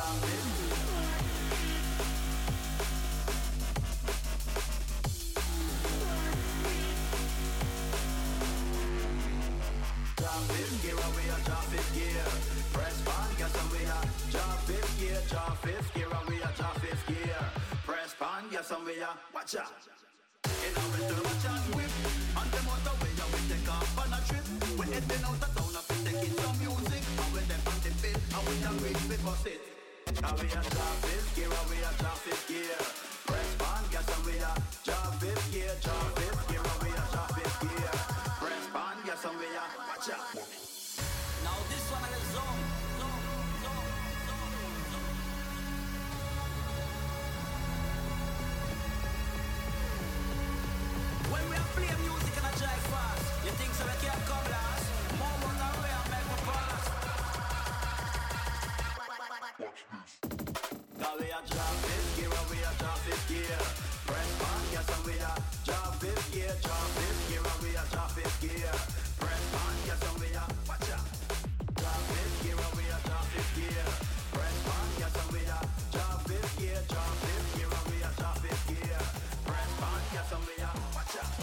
Watch out. In our winter, watch out, whip. On the motorway, we take off on a trip. We're heading out of town, we taking some music. And when they on the bill, and we done reach the bus it. And we a drop fifth gear, and we a drop fifth gear. Press on gas, and we a drop fifth gear, and we a drop fifth gear. Press on gas, and we a watch out. Now this one is zone. When we are playing music and I drive fast, you think so we can't come last? More motor way and make me pass. Watch this. Cause we a drop fifth gear, and we a drop fifth gear. Press on gas, and we a drop fifth gear, and we a drop fifth gear. Press on gas, and we a watch out. Drop fifth gear, and we a drop fifth gear. Press on gas, and we a drop fifth gear, and we a drop fifth gear. Press on gas, and we a watch out.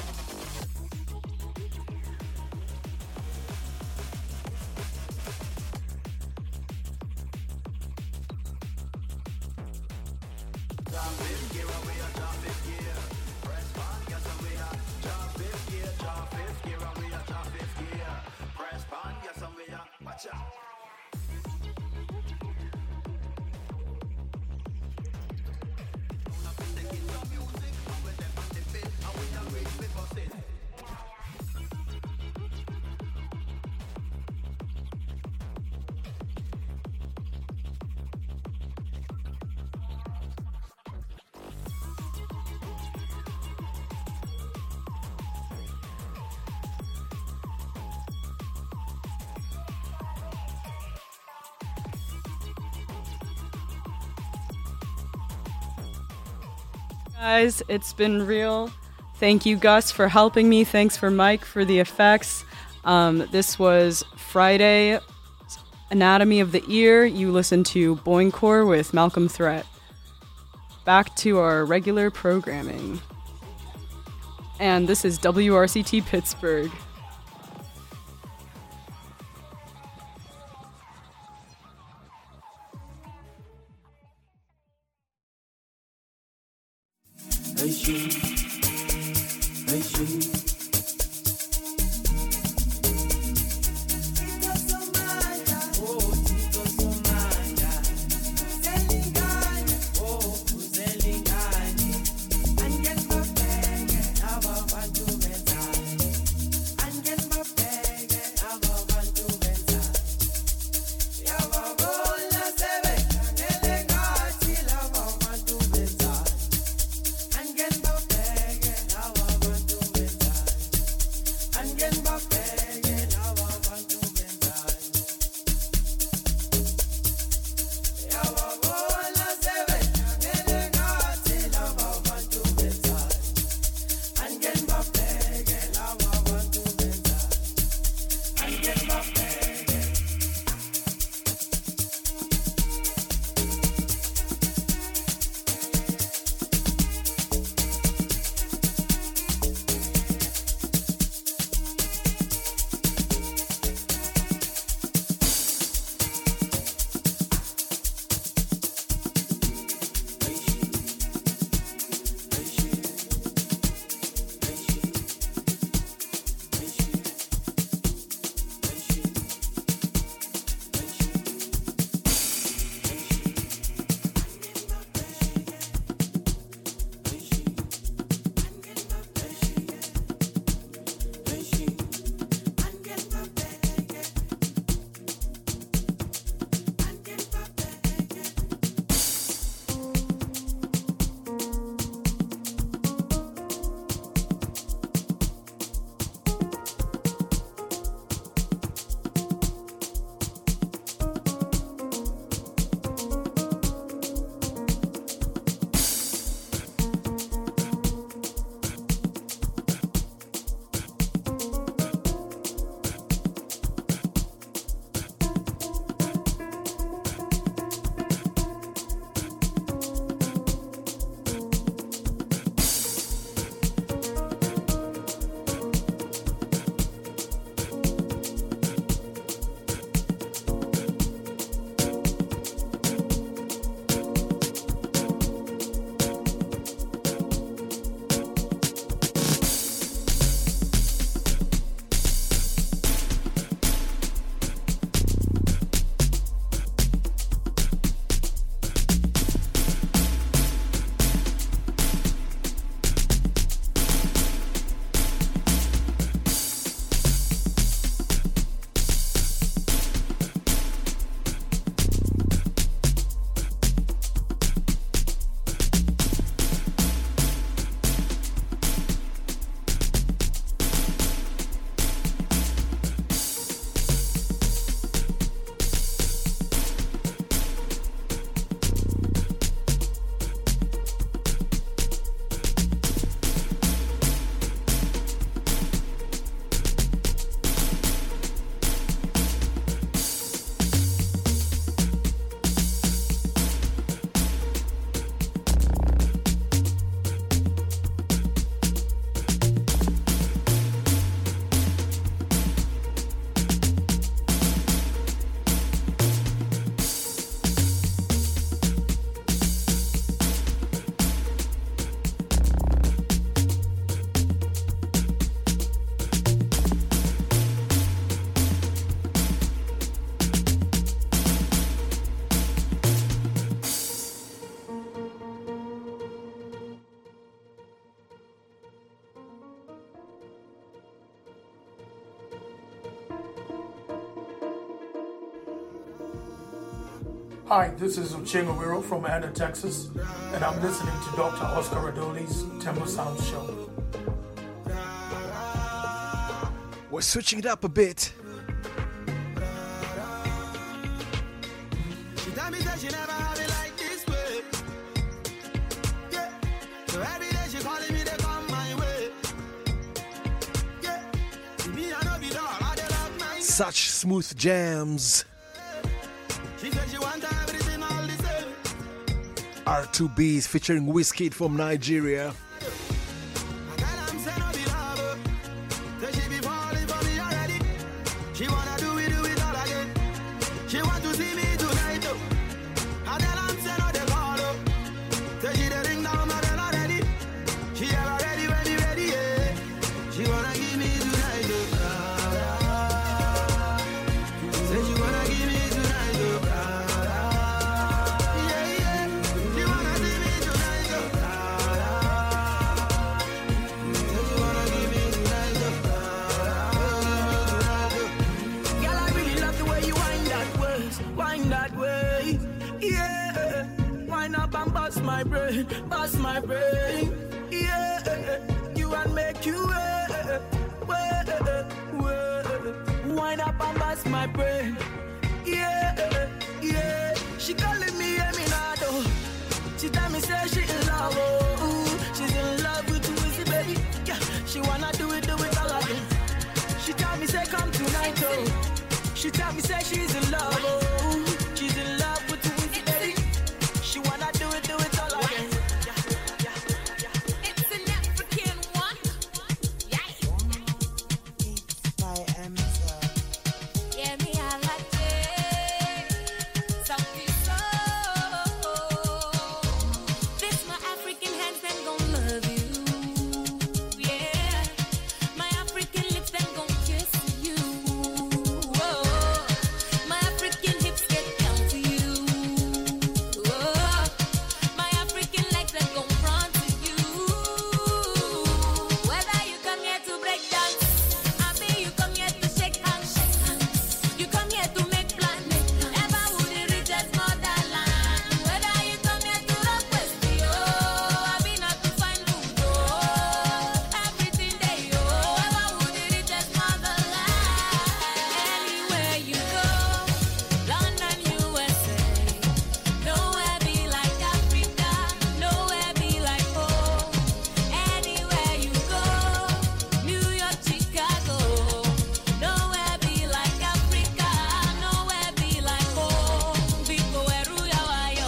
Drop fifth gear, and we a drop fifth gear. Press on gas, and we a drop fifth gear, and we a drop fifth gear. Press on gas, and we a watch out. Taking some music, and when they on the bill, and we done reach the bus it. Guys, it's been real. Thank you, Gus, for helping me. Thanks for Mike for the effects. This was Friday, Anatomy of the Ear. You listened to Boingcore with Malcolm Threat. Back to our regular programming. And this is WRCT Pittsburgh. Hey, she. Hey, she. Get Hi, this is Uchenga Wiro from Anna, Texas, and I'm listening to Dr. Oscar Radoli's Temple Sound Show. We're switching it up a bit. She tell me that she never have it like this way. Yeah. So every day she calling me to come my way. Yeah. Me I know be dog, I dey love my. Such smooth jams. She said she want everything all the same. R2B's featuring Wizkid from Nigeria. She wanna do it all again. She want to see me tonight, though. I tell her I'm saying no, they call up. Say she the ring down, my bell already. She ever ready when he ready, yeah. She wanna give me tonight, though. Say she wanna give me tonight, though. Yeah, yeah. She wanna see me tonight, though. Say she wanna give me tonight, though. Wind that way, yeah. Wind up and bust my brain, yeah. You and make you wind up and bust my brain, yeah, yeah. She calling me Eminado. She tell me say she in love, oh. She's in love with Wizzy, baby. Yeah, she wanna do it all again. She tell me say come tonight, oh. She tell me say she's in love, oh. She's in love with Wizzy, baby. She wanna do it all again. It's an African one. Yeah. Yeah, me I like it. Something so. This my African hands, them gon' love you. Yeah. My African lips, them gon' kiss you. My African hips get down to you. My African legs that gon' run to you. Whether you come here to break dance, I mean you come here to shake hands. You come here to make plans. Ever would it reach as motherland? Whether you come here to rock West, I mean not to find food, everything they ever would it reach as motherland? Anywhere you go, London, USA, nowhere be like Africa, nowhere be like home. Anywhere you go, New York, Chicago, nowhere be like Africa, nowhere be like home. Biko eru ya wayo,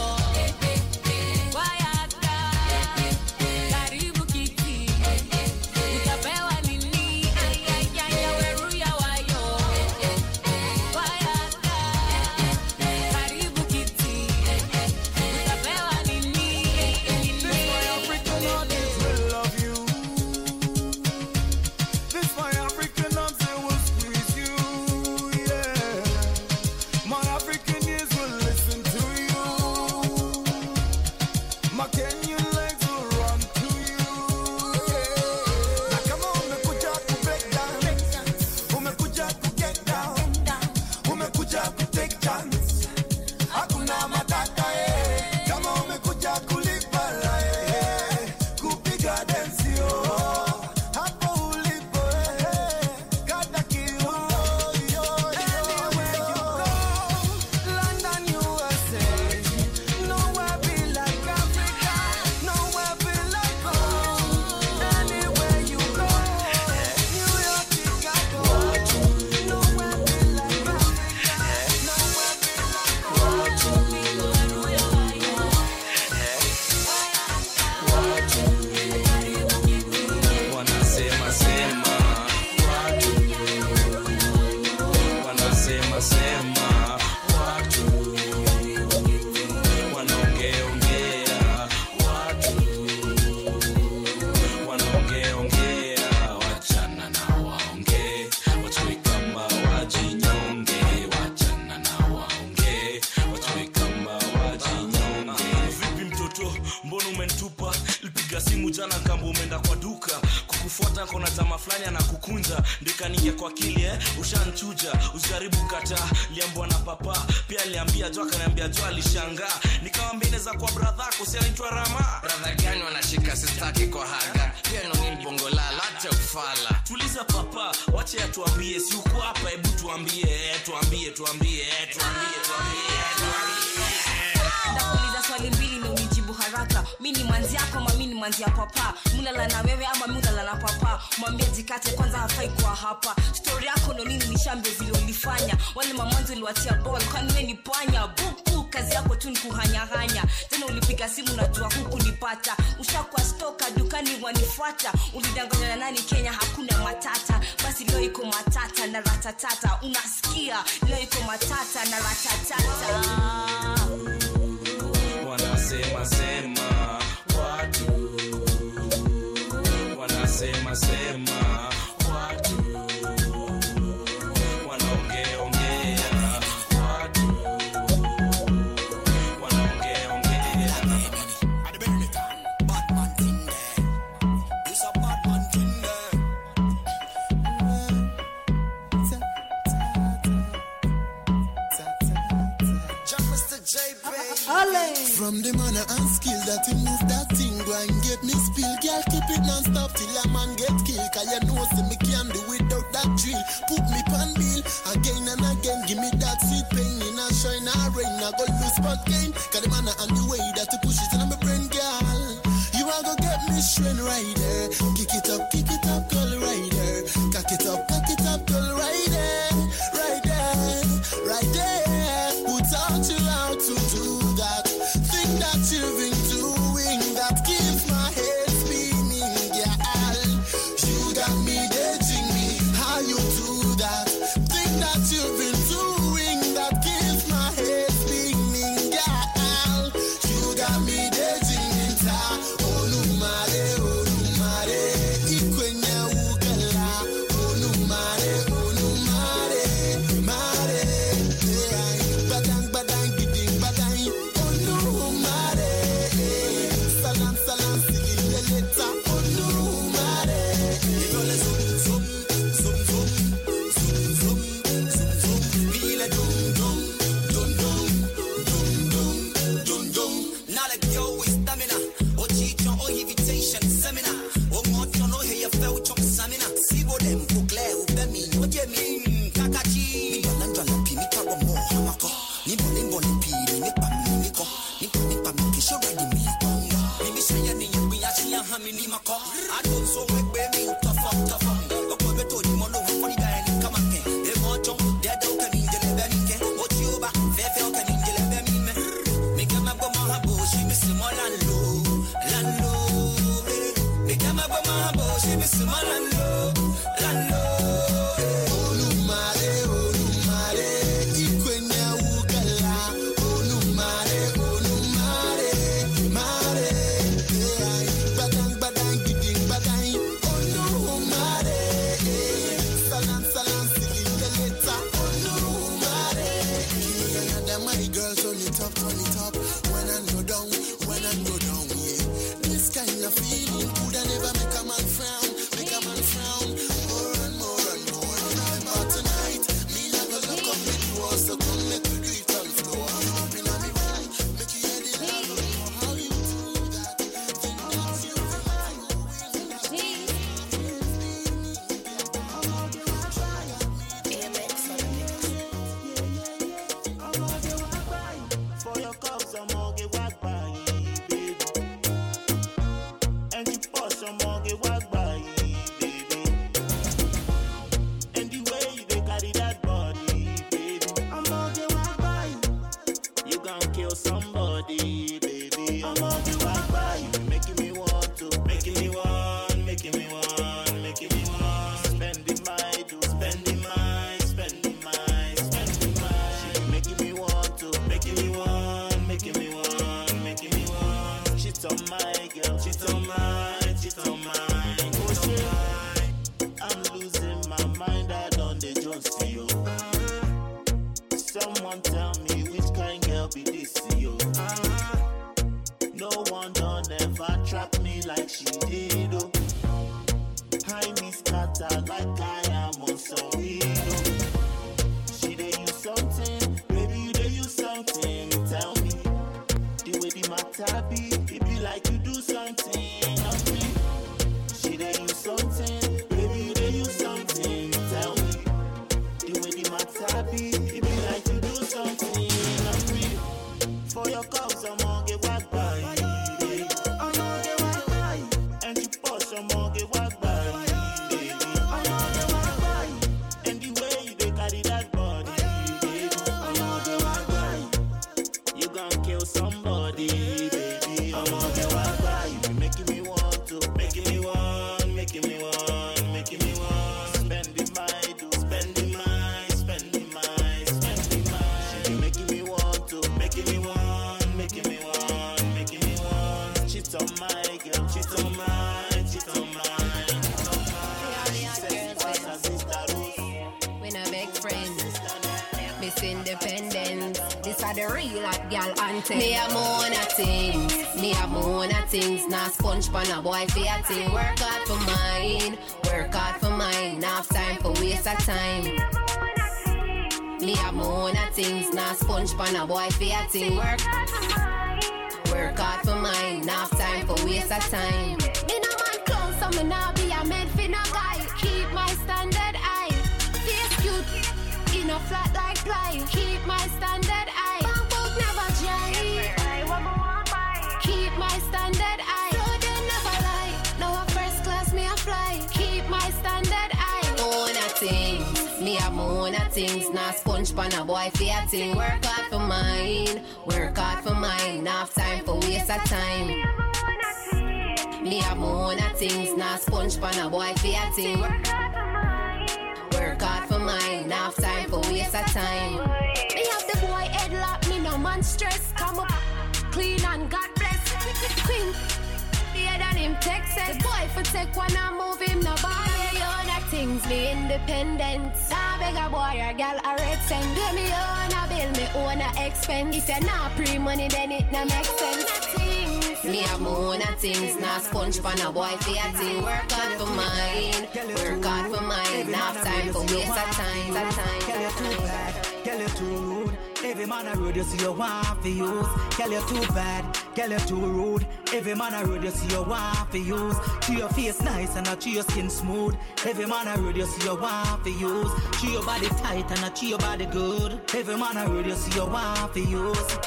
wayaka, karibu kiti, utapewa nini? Ayayaya eru ya wayo, wayaka, karibu kiti, utapewa nini? This my African arms, they will squeeze you, yeah. My African ears will listen to you. My Kenyan legs will run to you, yeah. Now come on, umekuja to break down, umekuja to get down, umekuja to take chance. Hakuna matata, eh. Kama umekuja kulipa la, eh. Kupiga dance, yo. Hapo ulipo, eh. Kata kiuno, yo. Anywhere you go, London, USA, nowhere be like Africa, nowhere be like home. Anywhere you go, New York, Chicago, nowhere be like Africa, nowhere be like home. Wanasema sema watu, wanasema sema watu, wanaongeongea watu, wanaongeongea, wachana na waongee, wachwe kama wajinyonge, wachana na waongee, wachwe kama wajinyonge. Vipi mtoto, mbona umenitupa? Nilipiga simu jana kamba umeenda kwa duka. kufuata kona tamaa fulani anakukunja ndikaningia kwa akili ushanchuja usijaribu kataa liambwa na papa pia aliambia jo akaniambia jo alishangaa nikamwambia inaweza kwa brother yako si anaitwa Rama brother gani wanashika sistaki kwa haga pia nini bongo la acha ufala tuliza papa wacha atuambie si uko hapa hebu tuambie Ndakuuliza swali mbili na unijibu haraka. Mimi ni manzi yako ama mimi ni manzi ya papa? Mulala na wewe ama mulala na papa? Mwambie jikate kwanza hafai kwa hapa. Story yako ndo nini nishambe vile ulifanya. Wale mamanzi uliwatia ball kwani wewe ni panya. Buku kazi yako tu ni kuhanya. Tena ulipiga simu najua huku nipata. Ushakuwa stoka dukani wanifuata. Ulidanganya na nani Kenya hakuna matata. Basi leo iko matata na ratatata. Unasikia leo iko matata na ratatata. Wanasema sema watu wanasema sema watu wanaongea watu wanaongea Batman in there. It's a Batman in there. Jump Mr. J, baby. From the manner and skill that he move that thing, go and get me spill. Girl, keep it non-stop till a man get killed. Cause you know, see me can't do without that drill. Put me pan bill, again and again. Give me that sweet pain in a shine or rain. I go lose spot game. Cause the manner and the way that you push it in my brain, girl. You are gonna get me straight right there. Kick it up, girl, right there. Cock it up, girl, right there. Right there, right there. Who taught you how to do that? Think that you've been doing that keeps my head spinning, girl. You got me dating me. How you do that? Think that you've been doing that keeps my head spinning, girl. You got me dating me. Olumare, ikwenya ugala. Olumare, mare. Badang, giding, badang. Olumare, salam, sigileleta. Olumare. Ibole zoom. Bile dum. Now let go with stamina. Oh, teacher, oh, invitation seminar. Oh, what you know here, you felt chop samina. Sibo them, Google, Ubemi, what you mean? Kakachi. Nibananjala, Pimi, Kabo, Hamako. Nimbo, Nipa, Niko. Nipa, Kisho, ready me. Maybe say any you be actually a hammy, Mako. I don't so make baby, tough up. Oh, boy, told you, Mono, for the guy, come on, they want to, they're don't come in the Lebanike. What you back, fair, can in the Lebanime. Make them up on my bush, she miss him all lando. Make them up on my bush, she miss him all lando. Olumare, ikwenya ugala. Olumare, mare. Badang, giding, badang. Olumare, salam, sigileleta. Olumare. And my girls turn it up. When I go down, yeah. This kind of feeling could I never make a man frown. More and more. But tonight, me not gonna look up the door, so come make we do it on the floor. Up in my room, make you head in love. How you do that? Think that's you. For your cups, I'm all get walk by, baby. And you push, I'm all get walk by, baby. And the way you carry that body, baby, I'm all get walk by. You gon' kill somebody, baby. I'm all get walk by. You making me want to, making me want. Spending my do, spending my. Making me want to, making me want. Cheat on my girl, cheat on mine. Oh shit, I'm losing my mind. I don't they just see you. Someone tell me which kind girl be this you. No one done ever trap me like she did. Oh. behind me scatter like I am on some hero. She dey use something, baby you dey use something. Tell me the way the matter be, it be like you do something of me. She dey use something, baby you dey use something. Tell me the way the matter be, it be like you do something of me. For your cause I'm gonna get whacked by. I'm gonna get whacked by. And you push I'm gonna get whacked by. I'm gonna get whacked by. And the way you dey carry that body, I'm gonna get whacked by. You gon' kill somebody, baby. I'm gonna get whacked by. You be making me want to, making me want, making me want, making me want. Spending my do, spending my, spending my, spending my. She be making me want to, making me want, making me want, making me want. Cheat on my girl, cheat on my, cheat on my, cheat on my. She says pass her sister Ruth. We not big friends. Miss Independence. This are the real hot girl anthem. Me a moan a things. Me a moan a things. Nah sponge pan a boy for a thing. Work hard for mine. Work hard for mine. Enough time for waste of time. Me a moan a things. Nah sponge pan a boy for a thing. Work hard for mine. Work hard for mine. Enough time for waste of time. Me no man close, so me nah be a made for no guy. Keep my standard high. Face cute, in a flat like fly. Keep my standard high. Bank book never dry. Keep my standard high. So they never lie. Now a first class me a fly. Keep my standard high. Moan a things, me a moan a things. Nah sponge pan a boy for a thing. Work hard for mine, work hard for mine. Enough time for waste of time. Me a moan a things. Nah sponge pan a boy for a thing. Work hard for mine. Enough time for waste of time. Me have the boy headlock. Me no man stress. Come up clean and God bless. Queen, yeah, than him Texas. The boy for take one and move him no ball. Yeah, you that things me independent. Nah beg a boy or girl a red send. Do me own a bill, me own a expense. If you not pre-money then it no make sense. Me have my own a things. Nah sponge pan a boy for a thing. Work hard for mine, work hard for mine. Enough time for waste of time. Girl, you're too bad, girl, you're too rude. Every man a road you see you want for use. Girl, you're too bad, girl, you're too rude. Every man a road you see you want for use. To your face nice and not to your skin smooth. Every man a road you see you want for use. To your body tight and not to your body good. Every man a road you see you want for use.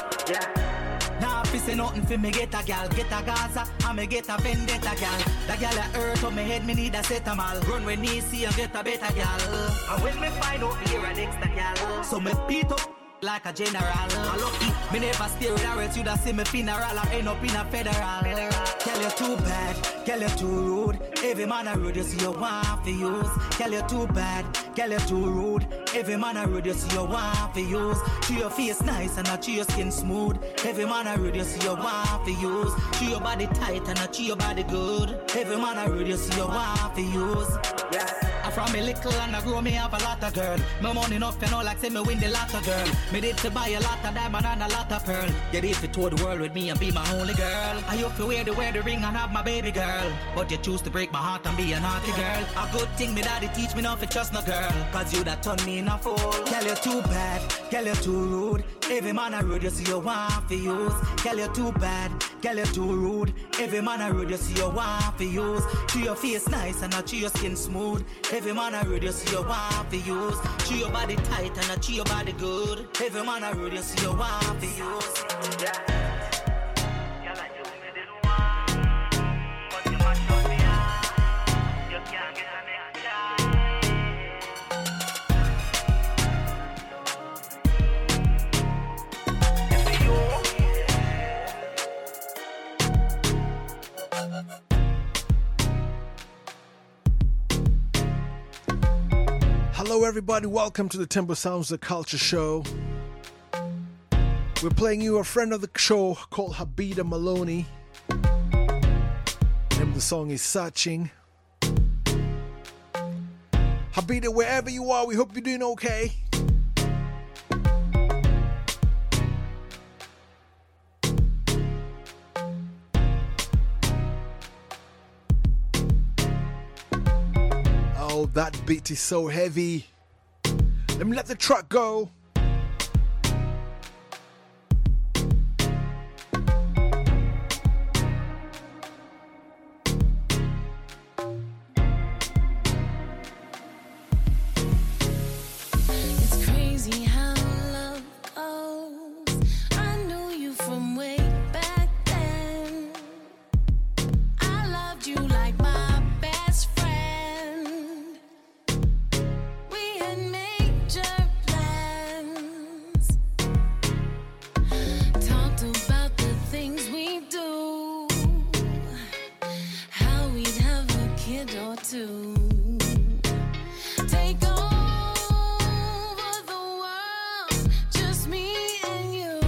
Nah, if say nothing for me get a gal, get a Gaza, and me get a vendetta gal. The gal a hurt on me head, me need a setamal. Run when me see and get a better gal. And when me find out me hear a next gal, so me beat up like a general. I'm lucky, me never stay with her else you'd see me funeral. I end up in a federal. Girl, you're too bad, girl, you're too rude. Every man a road you see you want for use. Girl, you're too bad, girl, you're too rude. Every man a road you see you want for use. To your face nice and not to your skin smooth. Every man a road you see you want for use. To your body tight and not to your body good. Every man a road you see you want for use. I from me little and I grow me have a lot of girl. My money enough you know like say me win the lotto girl. Me did to buy a lot of diamond and a lot of pearl. You did to tour the world with me and be my only girl. I hope you wear the ring and have my baby girl. But you choose to break my heart and be a naughty girl. A good thing me daddy teach me not to trust no girl. Cause you that turn me in a fool. Girl, you're too bad, girl, you're too rude. Every man a rude you see you want for use. Girl, you're too bad, girl, you're too rude. Every man a rude you see you want for use. To your face nice and not to your skin smooth. Every man a rude you see you want for use. To your body tight and not to your body good. Every man a rude you see you want for use. Hello everybody, welcome to the Timber Sounds The Culture Show. We're playing you a friend of the show called Habida Maloney. And the song is Searching. Habida, wherever you are, we hope you're doing okay. Wow, that beat is so heavy. Let me let the track go. It's crazy how love goes. I knew you from way back then. I loved you like my best friend. We had major plans. Talked about the things we do. How we'd have a kid or two. Take over the world, just me and you.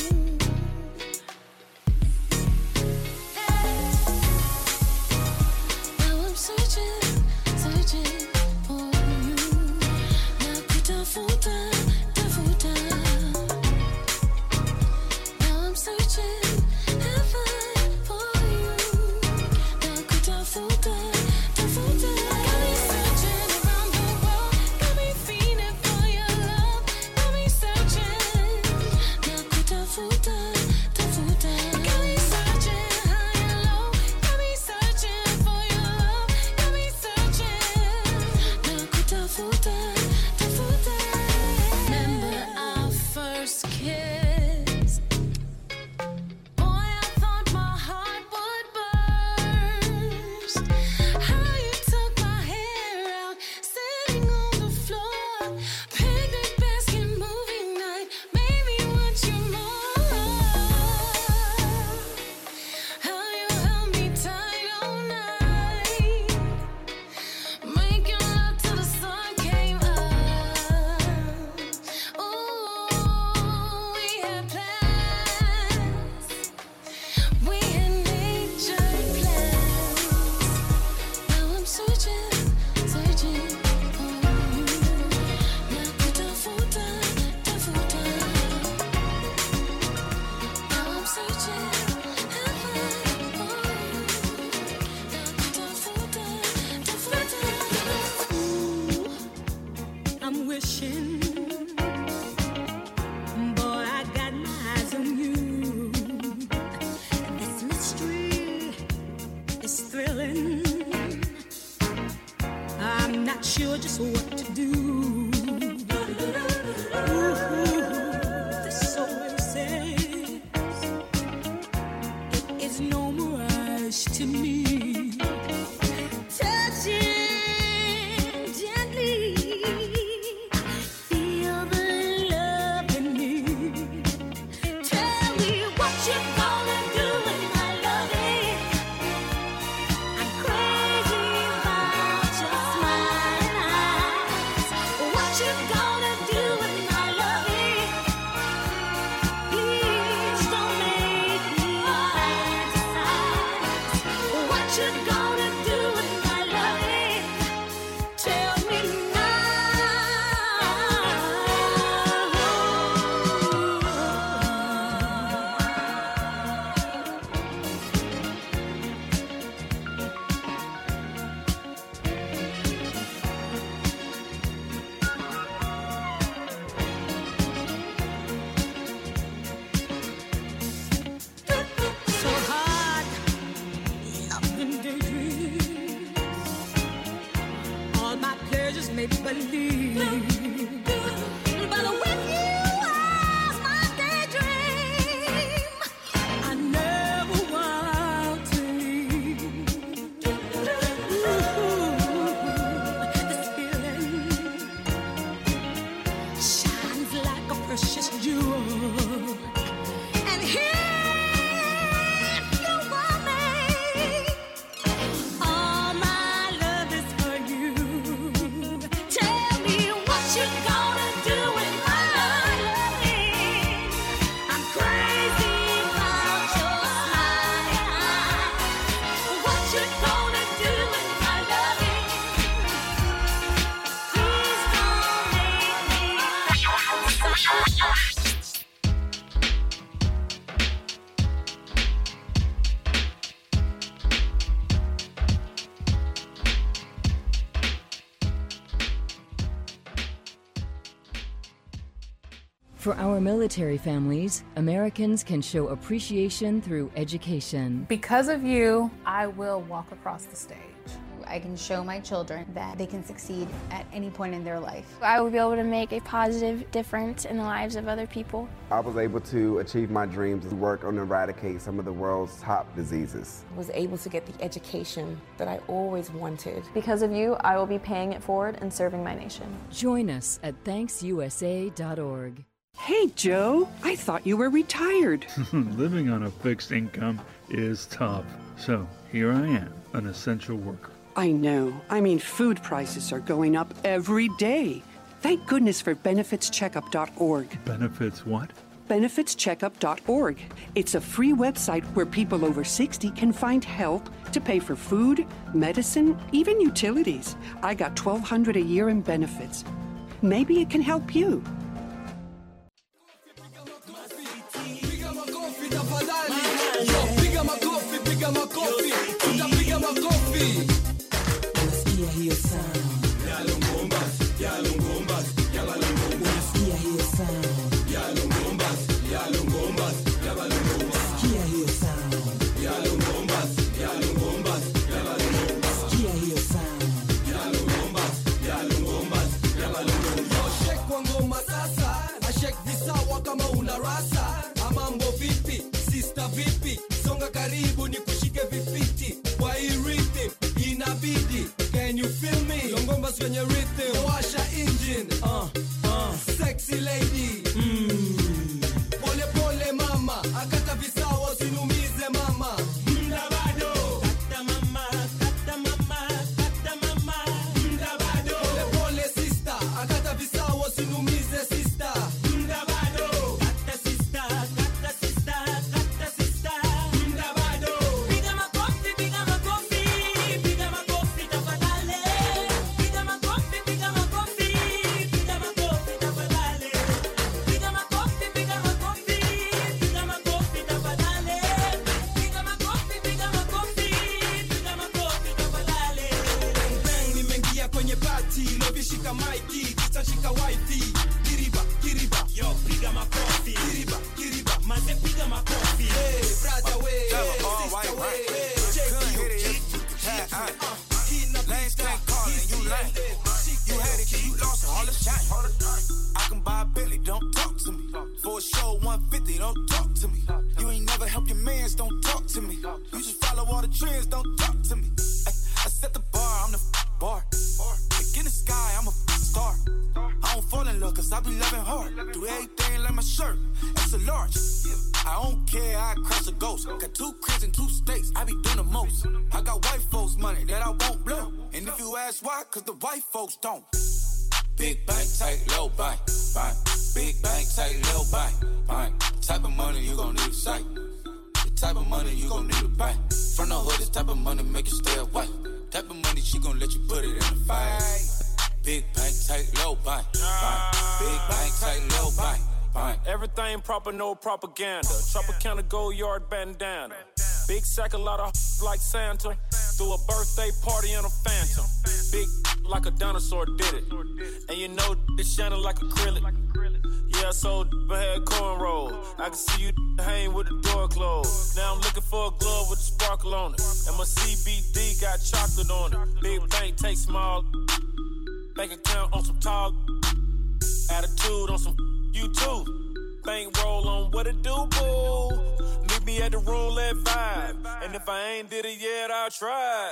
Now I'm searching for you. Nakutafuta, tafuta. Now I'm searching heaven for you. Nakutafuta, tafuta. Got me searching around the world. Got me feeling for your love. Got me searching. Nakutafuta, tafuta. Got me searching high and low. Got me searching for your love. Got me searching. Nakutafuta, tafuta. Remember our first kiss? Boy, I thought my heart would burst. How you took my hair out, sitting on the floor. Picnic basket, movie night, made me want you more. How you held me tight all night, making love till the sun came up. Ooh, we had plans. We had major plans. Now I'm searching for you. Nakutafuta, tafuta. Now I'm searching heaven for you. Nakutafuta, tafuta. Ooh, I'm wishing. Boy, I got my eyes on you. This mystery is thrilling. I'm not sure just what to do. Ooh, the soul says it is no mirage to me. Touching gently, feel the love in me. Tell me what you gonna do with my loving. I'm crazy about your smiling eyes. What you gonna do with my loving? Please don't make me fantasize. What you gonna do with my loving? Tell me so hard, loving daydreams. All my pleasures make believe. But with you as my daydream, I never want to leave. Ooh, this feeling shines like a precious jewel. And if you want me, all my love is for you. Tell me For our military families, Americans can show appreciation through education. Because of you, I will walk across the stage. I can show my children that they can succeed at any point in their life. I will be able to make a positive difference in the lives of other people. I was able to achieve my dreams and work on eradicate some of the world's top diseases. I was able to get the education that I always wanted. Because of you, I will be paying it forward and serving my nation. Join us at ThanksUSA.org. Hey, Joe, I thought you were retired. Living on a fixed income is tough. So here I am, an essential worker. I know. I mean, food prices are going up every day. Thank goodness for benefitscheckup.org. Benefits what? Benefitscheckup.org. It's a free website where people over 60 can find help to pay for food, medicine, even utilities. I got $1,200 a year in benefits. Maybe it can help you. Hear sound. Yalo ngombas, yalo ngombas, yalo ngombas. Hear sound. Yalo ngombas, yalo ngombas, yalo ngombas. Hear sound. Yalo ngombas, yalo ngombas, yalo ngombas. Hear sound. Yalo ngombas, yalo ngombas, yalo ngombas. Yo shake kwa ngoma sasa, na shake visawa kama una rasa. Amambo vipi, sister vipi, songa karibu nikushike vifiti. Kwa hii rhythm inabidi. Can you feel me? Longombas kwenye rhythm. Washa engine. Sexy lady. Pole pole mama. Akata visawa sinumize mama. Mdabado. Kata mama, kata mama, kata mama. Mdabado. Pole pole sister. Akata visawa sinumize sister. Mdabado. Kata sister, kata sister, kata sister. Mdabado. Piga makofi, piga makofi. Piga makofi tafadhali. Piga makofi, piga makofi. Piga makofi tafadhali. Piga makofi, piga makofi. Piga makofi tafadhali. Piga makofi, piga makofi. Piga makofi tafadhali. Bang nimeingia kwenye party, lovishika maiki, kitashika wifi. Kiriba, kiriba. Yo, piga makofi. Kiriba, kiriba. Maze piga makofi. Hey, brother way. Sister way. Lanes can't call and you lame. You had it, you lost all the shine. I can buy a Bentley, don't talk to me. For a show 150, don't talk to me. You ain't never help your mans, don't talk to me. You just follow all the trends, don't talk to me. I set the bar, I'm the bar. Like in the sky, I'm a star. I don't fall in love, cause I be loving hard. Do everything like my shirt, extra large. I don't care, I cross a ghost. Got 2 cribs in 2 states, I be doing the most. I got white folks' money that I won't blow. And if you ask why, cause the white folks don't. Big bank, tight, low bank, bank. Big bank, tight, low bank, bank. Type of money you gon' need a sight. The type of money you gon' need a bank. From the hood, this type of money make you stay away. Type of money she gon' let you put it in the fight. Big bank, tight, low bank, bank. Big bank, tight, low bank. Everything proper, no propaganda. Tropicana Gold Yard bandana. Big sack, a lot of like Santa. Threw a birthday party in a phantom. Big like a dinosaur did it. And you know it's shining like acrylic. Yeah, so had cornrow. I can see you hang with the door closed. Now I'm looking for a glove with a sparkle on it. And my CBD got chocolate on it. Big bank, take small. Bank account on some tall. Attitude on some you too. Bankroll on what it do, boo. Meet me at the roulette vibe. And if I ain't did it yet, I'll try.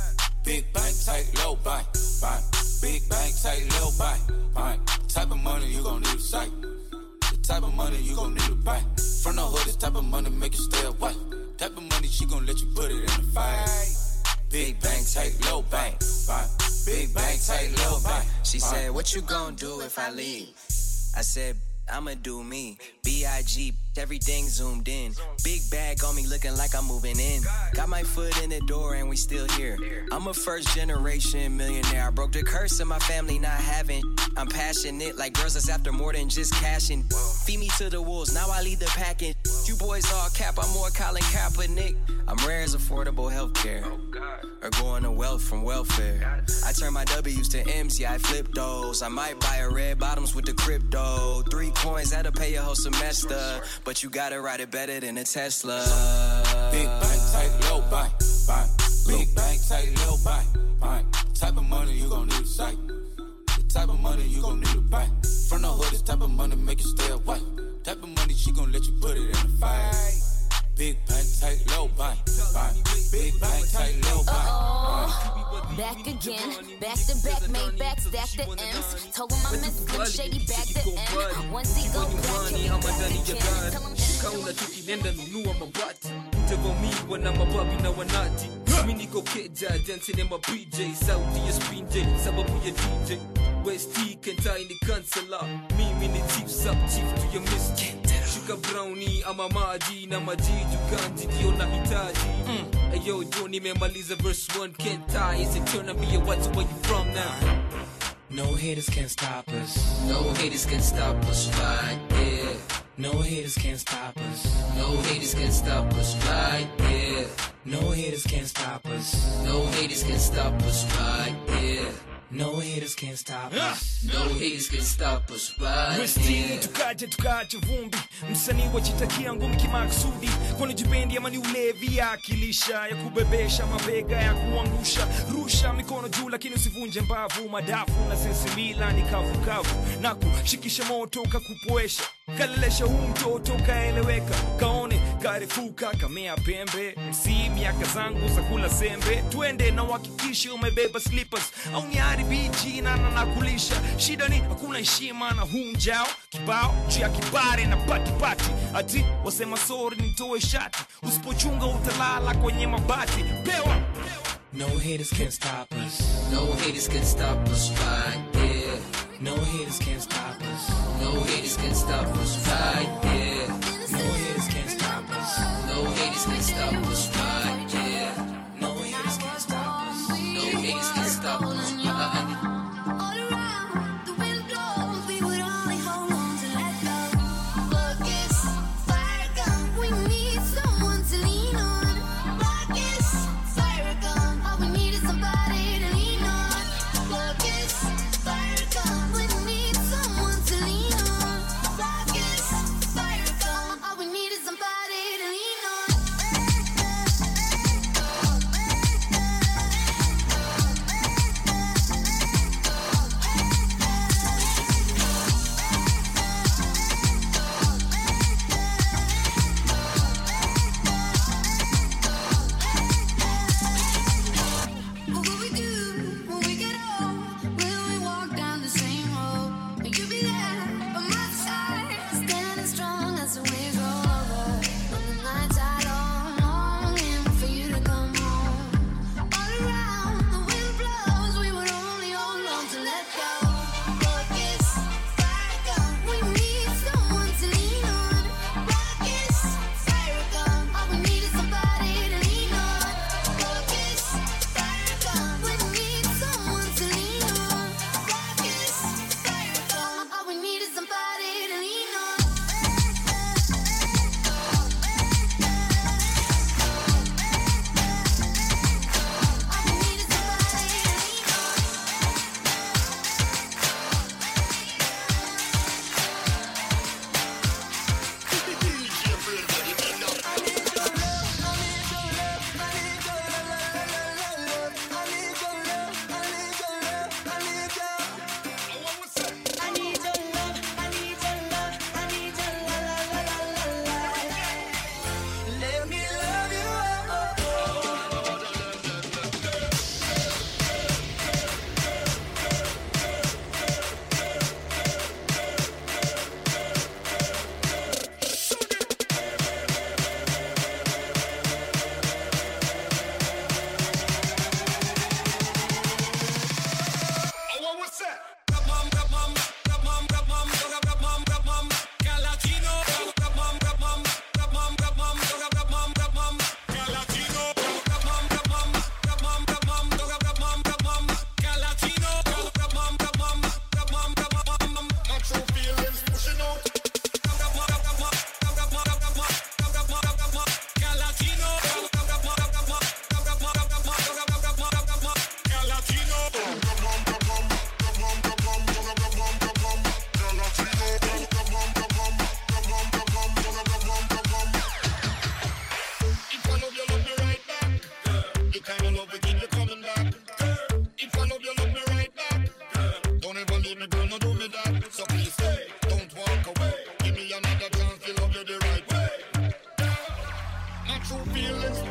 Big bank, tight, low bank, bank. Big bank, tight, low bank, bank. Type of money you gon' need a sight. The type of money you gon' need a bank. From the hood, this type of money make you stay away. Type of money she gon' let you put it in the fight. Big bank, tight, low bank, bank. Big bank, tight, low bank. She said, what you gon' do if I leave? I said, I'ma do me. B.I.G. Everything zoomed in. Big bag on me looking like I'm moving in. Got my foot in the door and we still here. I'm a first generation millionaire. I broke the curse of my family not having. I'm passionate like girls that's after more than just cashing. Feed me to the wolves, now I lead the pack. And you boys all cap, I'm more Colin Kaepernick. I'm rare as affordable healthcare. Or going to wealth from welfare. I turn my W's to M's, yeah, I flip those. I might buy a red bottoms with the crypto. 3 coins, that'll pay your whole semester. But you gotta ride it better than a Tesla. Big bank, tight, low bank, bank. Big bank, tight, low bank, bank. Type of money you gon' need a sight. The type of money you gon' need a bank. From the hood, this type of money make you stay away. Type of money she gon' let you put it in the fight. Big bank, tight, low bank, bank. Big bank, tight, low bank. Back again, back to back, made back, stack the M's. Told him I miss them shady back the M. Once he go back, he'll be back. Tell him kauna tukinenda nunua mabati utavamiwa na mababi na wanati mimi niko keja dancing in my PJ sauti ya spin J sababu ya DJ West T Kentai ni kansela mimi ni chief sub chief to your miss Shuka brownie ama maji na majiju kanji ndio nahitaji ayo jo nimemaliza verse 1 Kentai is it turn me what's where you from now. No haters can stop us. No haters can stop us right there. No haters can stop us. No haters can stop us right there. No haters can stop us. No haters can stop us right there. No haters can stop us. No haters can stop us right Westini tukache vumbi. Msanii wajitakia ngumi kimaksudi. Kwani jipendi ama ni ulevi ya akilisha ya kubebesha mabega ya kuangusha. Rusha mikono juu lakini usivunje mbavu. Madafu na sensimila ni kavu na kushikisha moto kakupoesha. Kalelesha mtoto kaeleweka. Kaone karefuka kamea pembe. MC miaka zangu za kula sembe. Twende na uhakikishe umebeba slippers au ni biji na nakulisha. Shida ni hakuna heshima na hunjao kibao juu ya kibare na pati ati wasema sorry nitoe shati usipochunga utalala kwenye mabati pewa. No haters can stop us. No haters can stop us right there. No haters can stop us. No haters can stop us right there. No haters can stop us. No haters can stop us right there. No haters can stop us. No haters can stop us.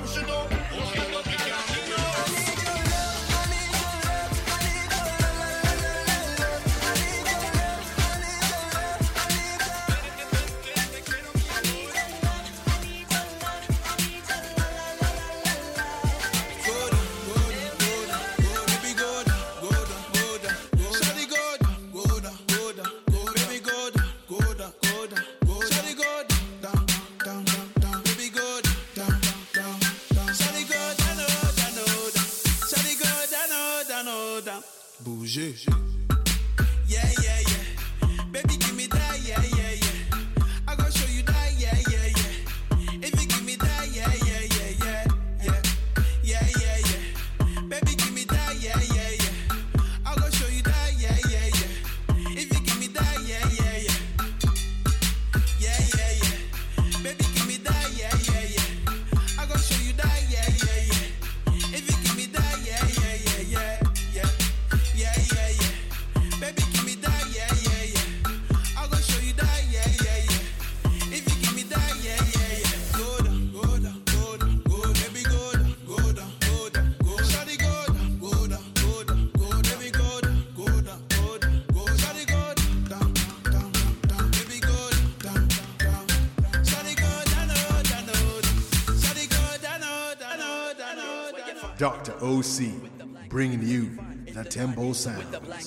Bouger. Yeah, yeah, yeah. Baby, give me that, yeah, yeah, yeah. I gonna show you that, yeah, yeah, yeah. If you give me that, yeah, yeah, yeah, yeah, yeah, yeah, yeah, yeah. Baby, give me that, yeah, yeah, yeah. I gonna show you that, yeah, yeah, yeah. If you give me that, yeah, yeah, yeah, yeah, yeah, yeah. Baby, give me that, yeah, yeah, yeah. I gonna show you that, yeah, yeah, yeah. If you give me that, yeah, yeah, yeah, yeah. Yeah, yeah, yeah. Baby, give me that, yeah, yeah, yeah. I'm gonna show you that, yeah, yeah, yeah. If you give me that, yeah, yeah, yeah. Go down, go down, go down, go down. Baby, go down, go down, go down, go down. Shawty, go down, go down, go down, go down. Baby, go down, go down, go down, go down. Shawty, go down, down, down, down. Baby, go down, down, down. Shawty, go down, down, down, down. Shawty, go down, down, down, down. Dr. OC, bringing you the Tempo sound.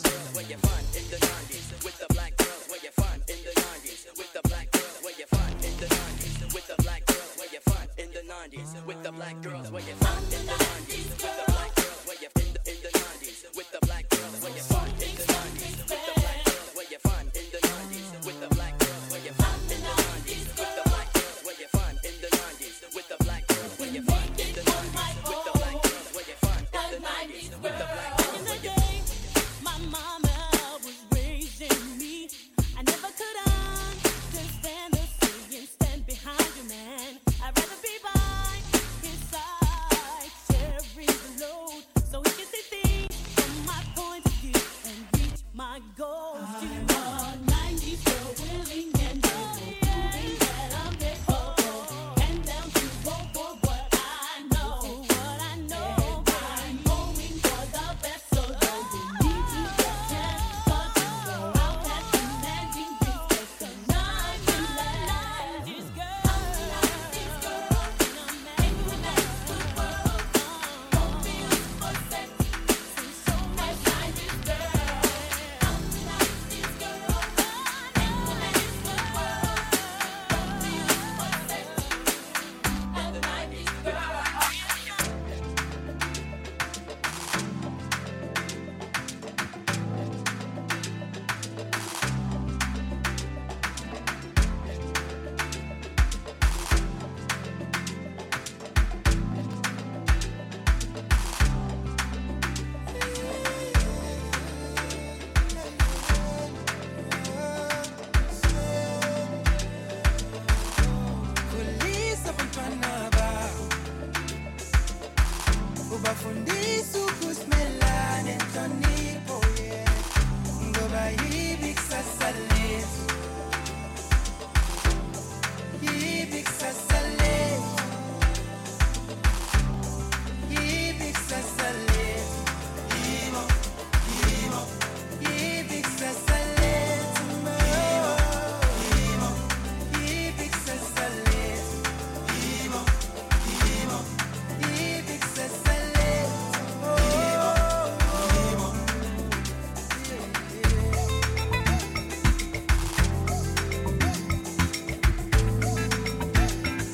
With the black girls where you find in the 90s, with the black girls where you in the 90s, with the black girls where you find in the 90s, with the black girls where you find in the 90s, with the black girls where you find in the 90s, with the black girls where you find in the 90s, with the black girls where you find in the 90s, with the black girls where you find in the 90s, with the black girls where you find. My mama was raising me. I never could understand the saying, stand behind your man. I'd rather be by his side, sharing the load, so he can see things from my point of view and reach my goals. I'm a 90s girl, willing and able, proving that I'm capable, and down to go for what I know, I'm going for the best, so don't we need to get chance, but to go out that demanding respect, 'cause I'm the 90s girl. Kulisa pampanaba ubafundisa ukusmelana enhlonipho ngoba yibi kusasa lethu, yibi kusasa lethu, yibi kusasa lethu, yibo, yibo, yibi kusasa lethu, yibo, yibi kusasa lethu, yibo, yibo, yibi kusasa lethu, yibo, yibo.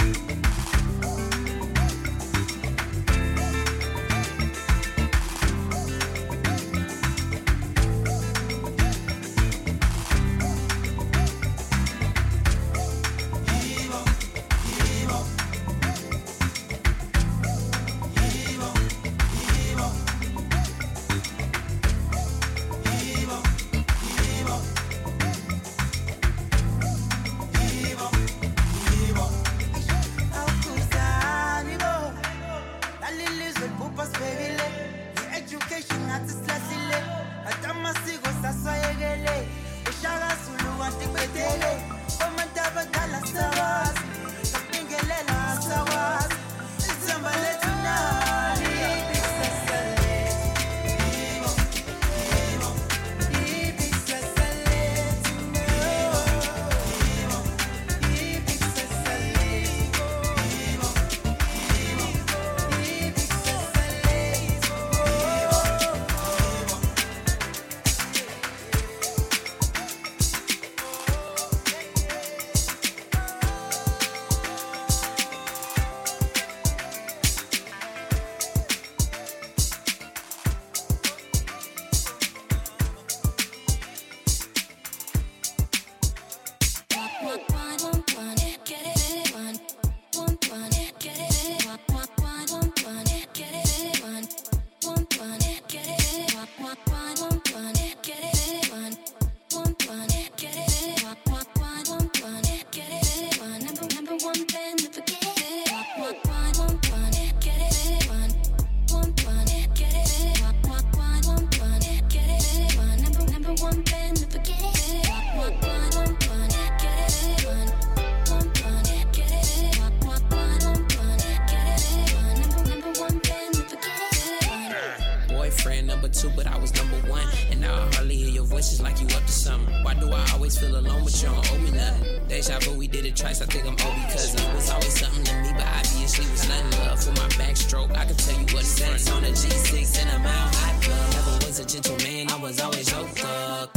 number two, but I was number one. And now I hardly hear your voices like you up to something. Why do I always feel alone with you? Don't owe me nothing. Deja vu, we did it twice. I think I'm OB cousin. It was always something to me, but obviously was nothing. Love for my backstroke. I can tell you what sex on a G6 and a mile high club. Never was a gentleman. I was always your thug.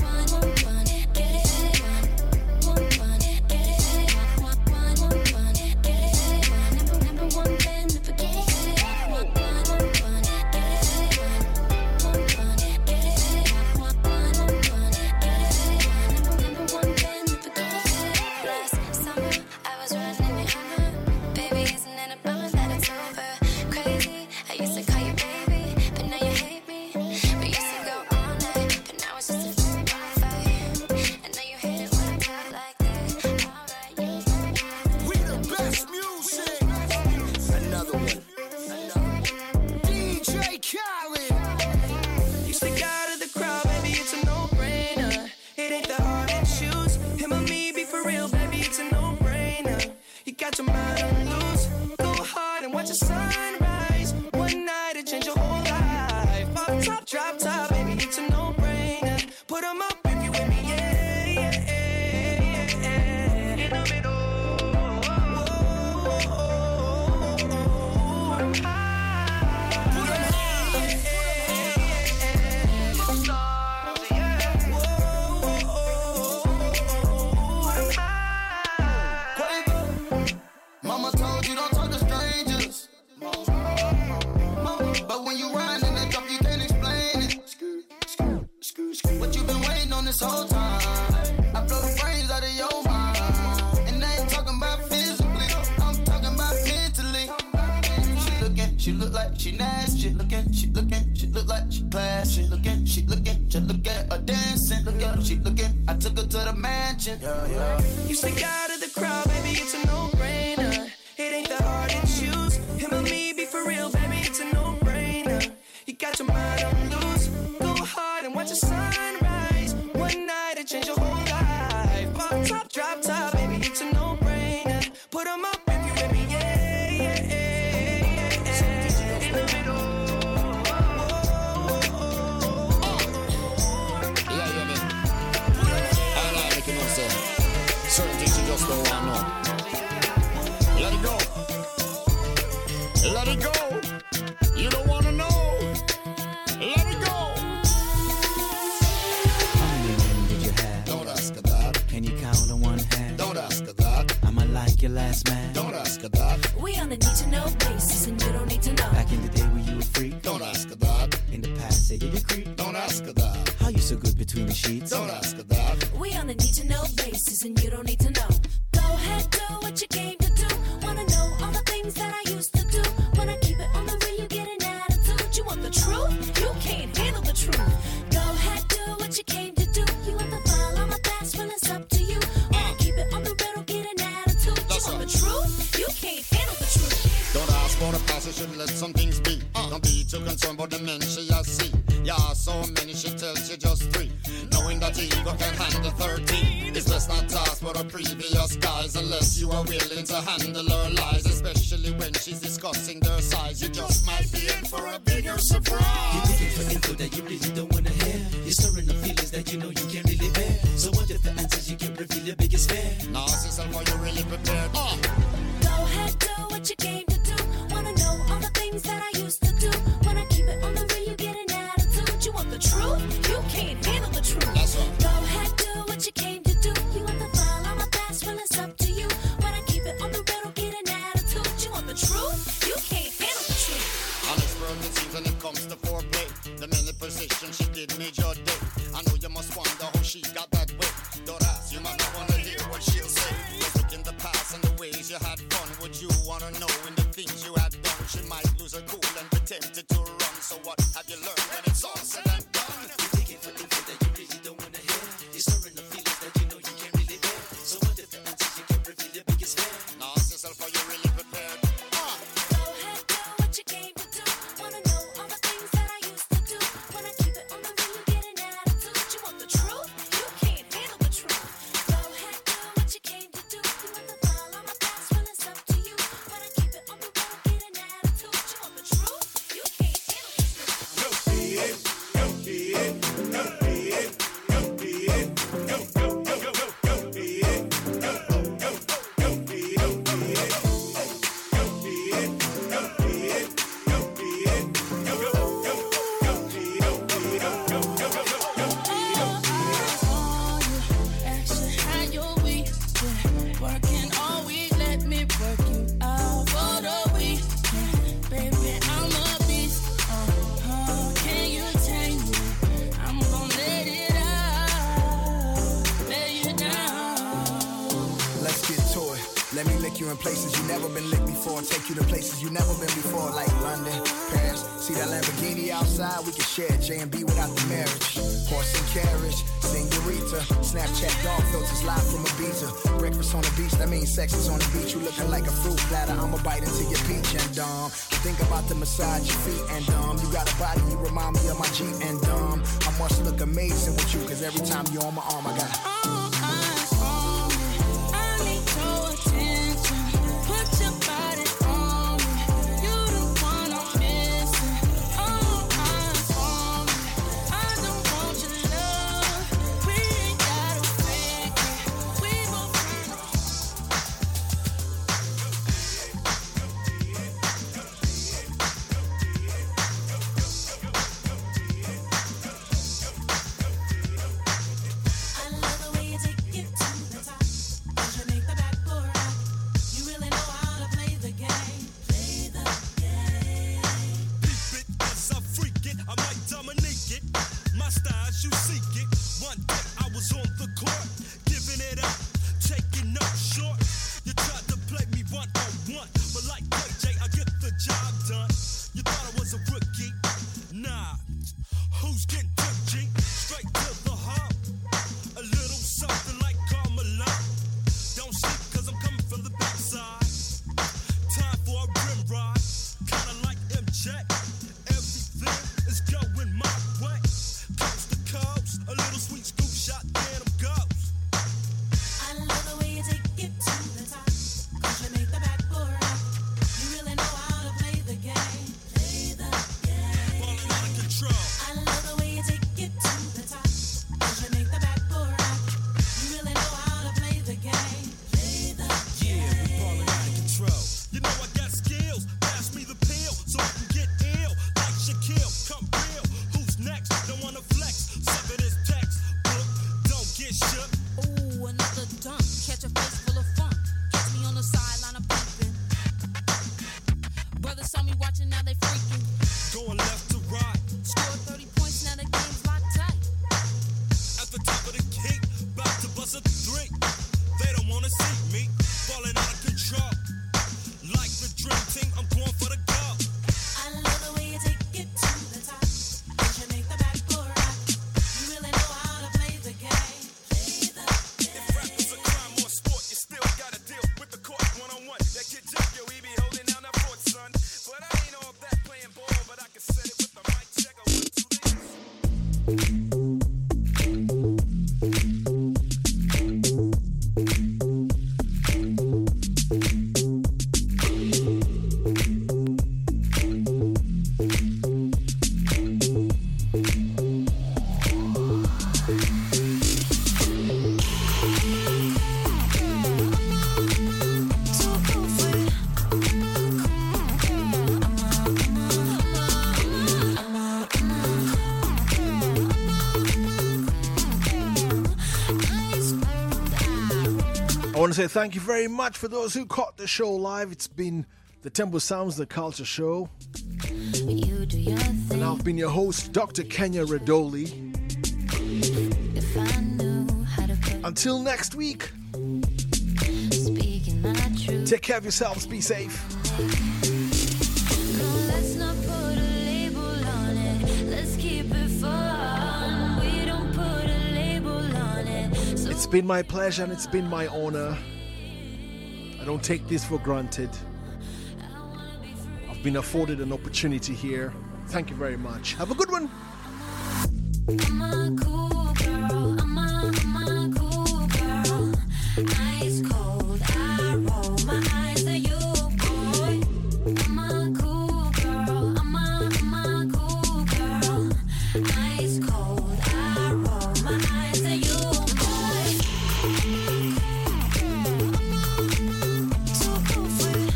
You stick out of the crowd, baby, it's a no-brainer. It ain't that hard to choose. Him or me, be for real, baby, it's a no-brainer. You got your mind on loose. Go hard and watch the sunrise. One night and change your whole life. Pop top, drop top, baby, it's a no-brainer. Put 'em up if you with me, yeah, yeah, yeah, yeah. In the middle. Certain things you just don't want to know. Let it go. Let it go. You don't want to know. Let it go. How many men did you have? Don't ask her that. Can you count on one hand? Don't ask her that. I'ma like your last man. Don't ask her that. We on the need to know basis and you don't need to know. Back in the day when you were free. Don't ask her that. In the past, say you creep. Don't ask her that. How you so good between the sheets? Don't ask her that. We on the need to know basis and you don't need to know. Go ahead, do what you came to do. Wanna know all the things that I used to do. Wanna keep it on the real, you get an attitude. You want the truth? You can't handle the truth. Go ahead, do what you came to do. You want the file on my past, well it's up to you. Wanna keep it on the real, don't get an attitude. You want the truth? You can't handle the truth. Don't ask for the past, you should let some things be. Don't be too concerned about the men she has see. Yeah, so many she tells you just 3. Knowing that ego can handle 13. It's best not to ask for the previous guys unless you are willing to handle her lies. Especially when she's discussing their size. You just might be in for a bigger surprise. You're looking for info that you really don't wanna hear. You're stirring the feelings that you know you can't really bear. So what if the answers you can reveal your biggest fear? Now, sister, are you really prepared? Go ahead, do what you came to do. Wanna know all the things that I used to do. Wanna keep it on the real, you get an attitude. You want the truth? You can't handle the truth. That's right. Go ahead, do what you came to do. You want the file on my past, well it's up to you. Wanna keep it on the real, don't get an attitude. You want the truth? You can't handle the truth. Unexpert it seems when it comes to foreplay. The many positions she did made your day. I know you must wonder how she got that way. Don't ask, you might not wanna hear what she'll say. Let's look in the past and the ways you had fun. Would you wanna know in the things you had done? She might lose her cool and be tempted to run. So what have you learned when it's all said and done? You're digging for info that you really don't wanna hear. You're stirring the feelings that you know you can't really bear. So what if the answers you can reveal your biggest fear? Now ask yourself, are you really prepared? Go ahead, do what you came to do. Wanna know all the things that I used to do. Wanna keep it on the real, you get an attitude. You want the truth? You can't handle the truth. Go ahead, do what you came to do. You want the file on my past, well it's up to you. Wanna keep it on the real, get an attitude. You want the truth? You can't handle the truth. places you never been lit before. Take you to places you never been before, like London, Paris. See that Lamborghini outside? We can share J&B without the marriage. Horse and carriage, senorita. Snapchat dog filters live from Ibiza. Breakfast on the beach, that means sex is on the beach. You looking like a fruit platter, I'ma bite into your peach and think about the massage your feet and you got a body, you remind me of my Jeep and I must look amazing with you, cause every time you're on my arm I got all eyes on me. I need your attention. Put your body on me. You the one I'm missing. All eyes on me. I don't want your love. We ain't gotta fake it. We both I want to say thank you very much for those who caught the show live. It's been the Temple Sounds, the Culture Show. And I've been your host, Dr. Kenya Radoli. Until next week, take care of yourselves, be safe. Let's not put a label on it. Let's keep it fun. We don't put a label on it. It's been my pleasure and it's been my honor. I don't take this for granted. I've been afforded an opportunity here. Thank you very much. Have a good one. I'm a cool girl. I'm a cool girl. Ice cold. I roll my eyes at you, boy. I'm a cool girl. I'm a cool girl. Ice cold. I roll my eyes at you, boy. Too cool for you.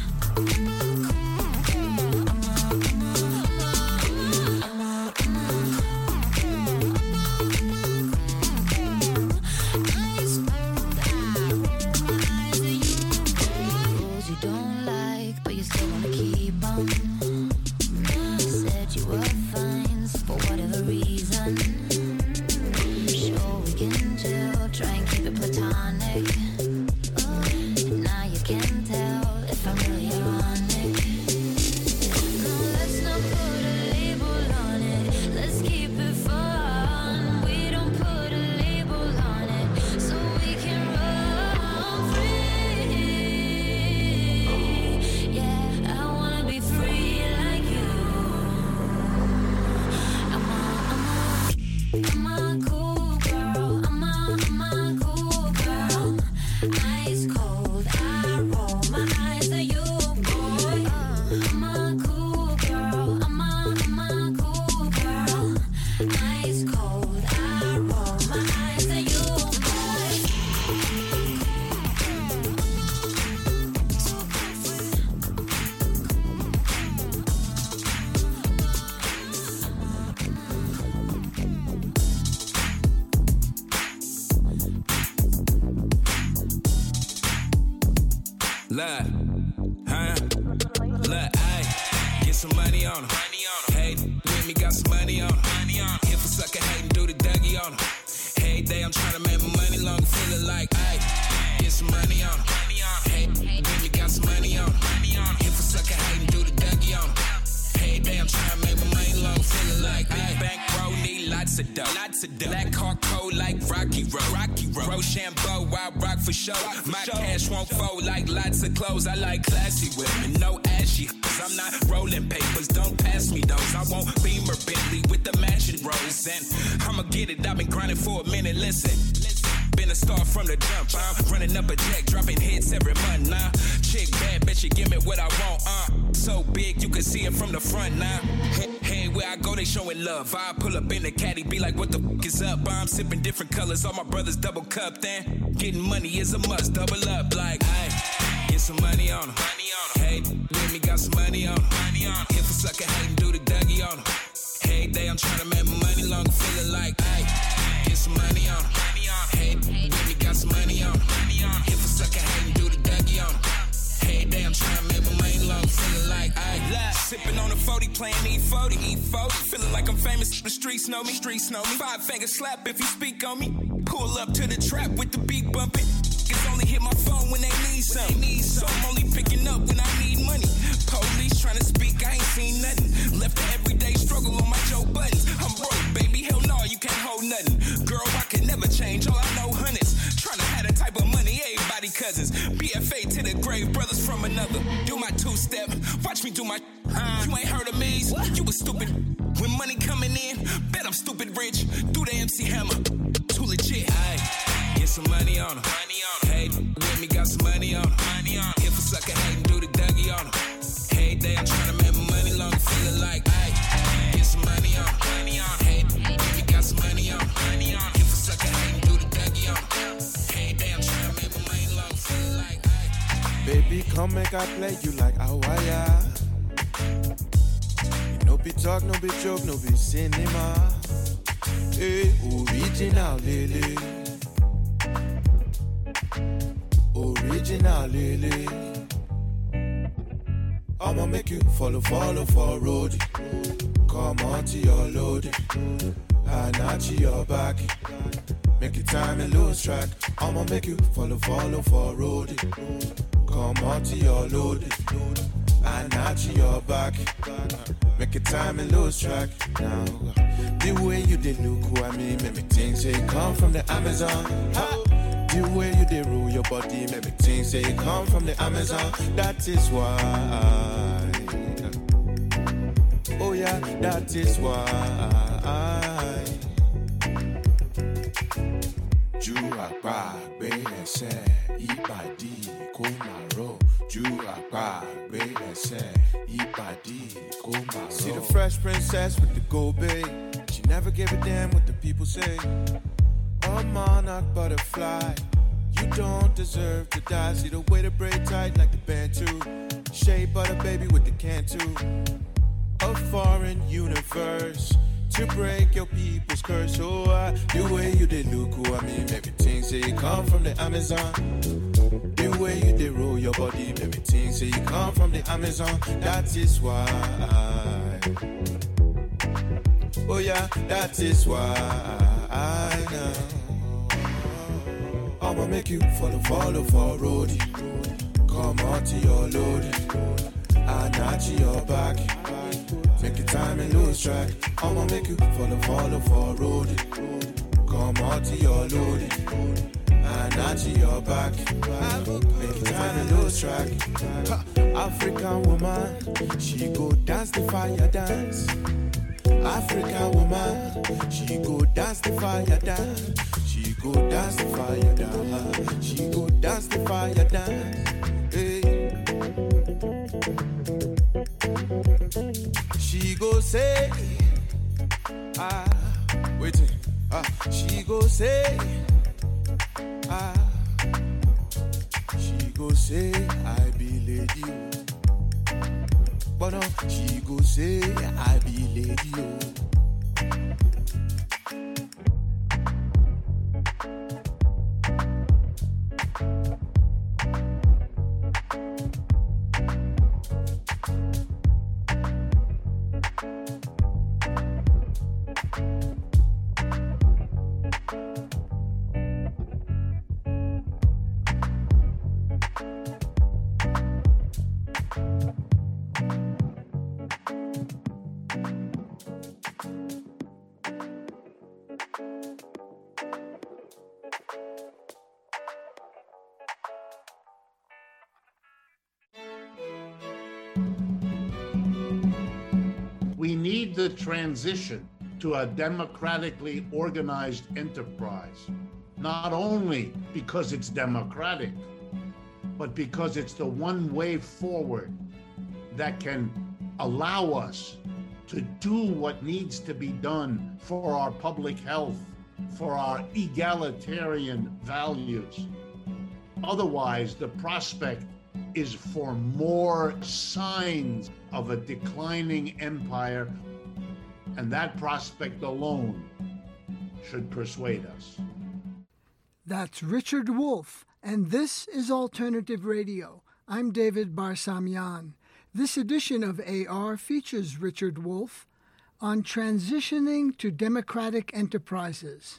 on them. Hey, with me, got some money on them. If a sucker hatin', do the Dougie on them. Hey, day I'm tryna make my money long, feeling like, ayy, get some money on them. Hey, with me, got some money on them. If a sucker hatin', do the Dougie on them. Hey, day I'm tryna make my money long, feeling like, ayy, bankroll, need lots of dough. Black car cold like Rocky Road. Rochambeau, I rock for show. My cash won't fold like lots of clothes. I like classy women, no ashy. I'm not rolling papers, don't pass me those. I won't Beamer Bentley with the matching rose. And I'ma get it, I've been grinding for a minute, listen. Been a star from the jump, I'm running up a check, dropping hits every month now. Chick bad, bet you give me what I want, so big you can see it from the front now. Hey, where I go, they showing love. I pull up in the caddy, be like, what the fuck is up? I'm sipping different colors, all my brothers double cupped. Then getting money is a must, double up like, ayy, get some money on them. Hey, with me, got some money on them. If a sucker hatin', do the Dougie on them. Hey, day I'm tryna make my money long, feeling like, ayy, get some money on them. Hey, with me, got some money on them. If a sucker hatin', do the Dougie on them. Hey, day I'm tryna make my money long, feeling like, ayy, sipping on a 40, playing E40. Feeling like I'm famous, the streets know me. 5 finger slap if you speak on me. Pull up to the trap with the beat bumping. Niggas only hit my phone when they need something. So I'm only picking up when I need money. Police trying to speak, I ain't seen nothing. Left the everyday struggle on my Joe Buttons. I'm broke, baby, hell no, you can't hold nothing. Girl, I can never change, all I know hundreds. Trying to have that type of money, everybody cousins. BFA to the grave, brothers from another. Do my two-step, watch me do my you ain't heard of me, you was stupid. When money coming in, bet I'm stupid rich. Do the MC Hammer, too legit. Aye, get some money on them. Hey, with me, got some money on them. If a sucker hatin', do the Dougie on them. Hey, day I'm tryna make my money long, feeling like, ayy, get some money on them. Hey, with me, got some money on them. If a sucker hatin', do the Dougie on them. Hey, day I'm tryna make my money long, feeling like, ayy. Baby, come make I play you like Awaya. No be talk, no be joke, no be cinema. Hey, original, lily. Original, lily. I'ma make you follow for road. Come on to your load. And not to your back. Make it time and lose track. I'ma make you follow for road. Come on to your load. And not to your back. Make it time and lose track. Now, the way you did look who I mean, make me think say you come from the Amazon. Ha! The way you did rule your body, make me think say you come from the Amazon. That is why. Oh yeah, that is why. Ju àgbàgbé ẹsẹ̀ ìbàdí kó máa rọ̀. Ju àgbàgbé ẹsẹ̀ ìbàdí kó máa rọ̀. See the fresh princess with the gold babe. She never gave a damn what the people say. A monarch butterfly. You don't deserve to die. See the way the braid tight like the Bantu. Shea butter baby with the Cantu. A foreign universe. To break your people's curse, oh, the way you did look, who I mean, maybe things say you come from the Amazon. The way you did roll your body, maybe things say you come from the Amazon. That is why. Oh yeah, that is why. I'ma make you follow for roadie. Come on to your loadie. And not to your back. Make it time and lose track. I'ma make you follow for roadie. Come on to your loadie. And not to your back. Make it time and lose track. African woman, she go dance the fire dance. African woman, she go dance the fire dance. She go dance the fire dance. She go dance the fire dance. Hey. She go say, waiting. She go say, she go say, I be lady. But no, she go say, I be lady. need the transition to a democratically organized enterprise, not only because it's democratic, but because it's the one way forward that can allow us to do what needs to be done for our public health, for our egalitarian values. Otherwise, the prospect is for more signs of a declining empire, and that prospect alone should persuade us. That's Richard Wolff, and this is Alternative Radio. I'm David Barsamian. This edition of AR features Richard Wolff on transitioning to democratic enterprises.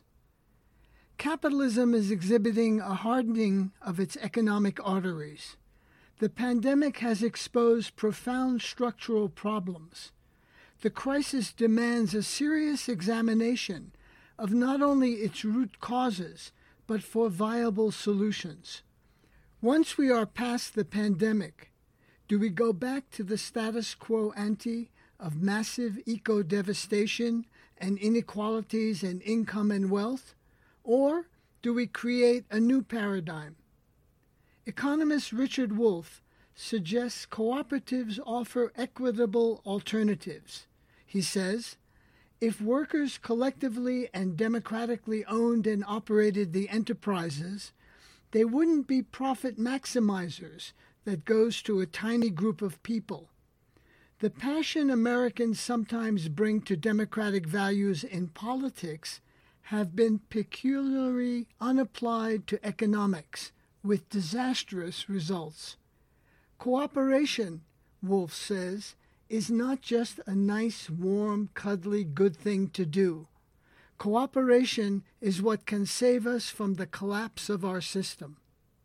Capitalism is exhibiting a hardening of its economic arteries. The pandemic has exposed profound structural problems. The crisis demands a serious examination of not only its root causes, but for viable solutions. Once we are past the pandemic, do we go back to the status quo ante of massive eco-devastation and inequalities in income and wealth? Or do we create a new paradigm? Economist Richard Wolff suggests cooperatives offer equitable alternatives. He says, if workers collectively and democratically owned and operated the enterprises, they wouldn't be profit maximizers that goes to a tiny group of people. The passion Americans sometimes bring to democratic values in politics have been peculiarly unapplied to economics, with disastrous results. Cooperation, Wolff says, is not just a nice, warm, cuddly, good thing to do. Cooperation is what can save us from the collapse of our system.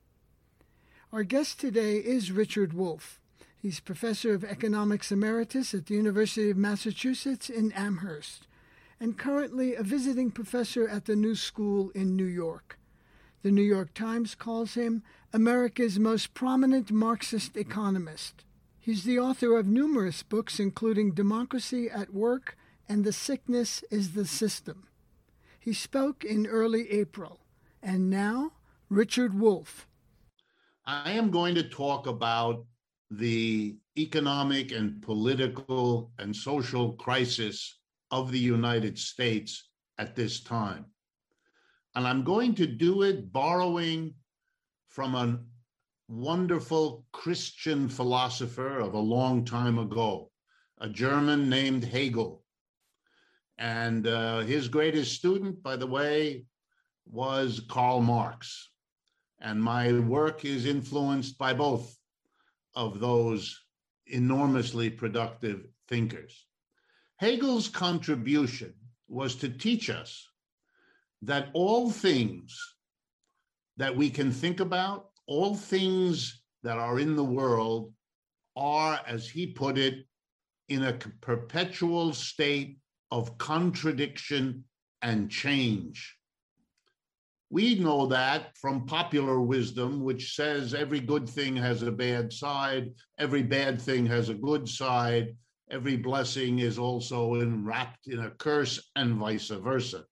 Our guest today is Richard Wolff. He's Professor of Economics Emeritus at the University of Massachusetts in Amherst, and currently a visiting professor at the New School in New York. The New York Times calls him America's most prominent Marxist economist. He's the author of numerous books, including Democracy at Work and The Sickness is the System. He spoke in early April. And now, Richard Wolff. I am going to talk about the economic and political and social crisis of the United States at this time. And I'm going to do it borrowing from a wonderful Christian philosopher of a long time ago, a German named Hegel. And his greatest student, by the way, was Karl Marx. And my work is influenced by both of those enormously productive thinkers. Hegel's contribution was to teach us that all things that we can think about, all things that are in the world are, as he put it, in a perpetual state of contradiction and change. We know that from popular wisdom, which says every good thing has a bad side, every bad thing has a good side, every blessing is also enwrapped in a curse, and vice versa.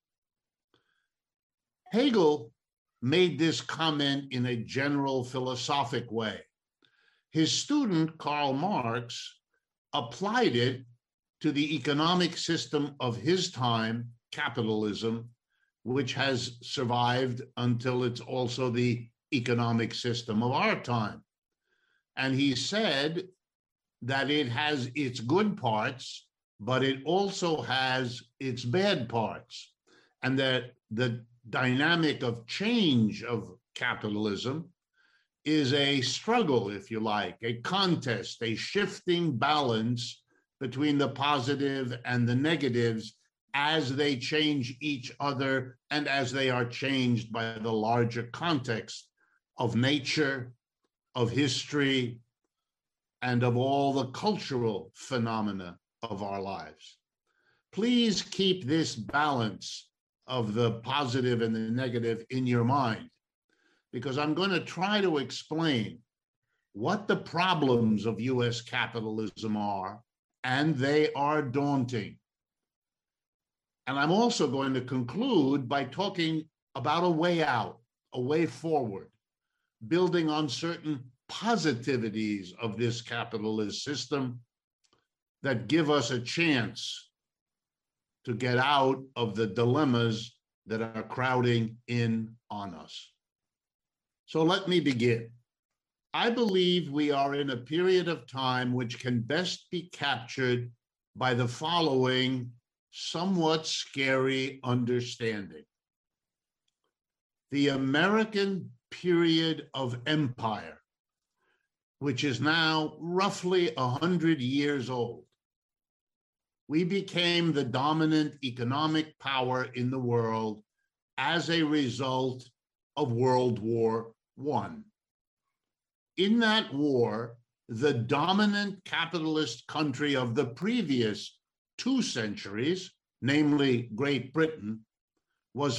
Hegel made this comment in a general philosophic way. His student, Karl Marx, applied it to the economic system of his time, capitalism, which has survived until it's also the economic system of our time. And he said that it has its good parts, but it also has its bad parts, and that the dynamic of change of capitalism is a struggle, if you like, a contest, a shifting balance between the positive and the negatives as they change each other and as they are changed by the larger context of nature, of history, and of all the cultural phenomena of our lives. Please keep this balance of the positive and the negative in your mind, because I'm going to try to explain what the problems of US capitalism are and they are daunting. And I'm also going to conclude by talking about a way out, a way forward, building on certain positivities of this capitalist system that give us a chance to get out of the dilemmas that are crowding in on us. So let me begin. I believe we are in a period of time which can best be captured by the following somewhat scary understanding. The American period of empire, which is now roughly 100 years old. We became the dominant economic power in the world as a result of World War I. In that war, the dominant capitalist country of the previous 2 centuries, namely Great Britain, was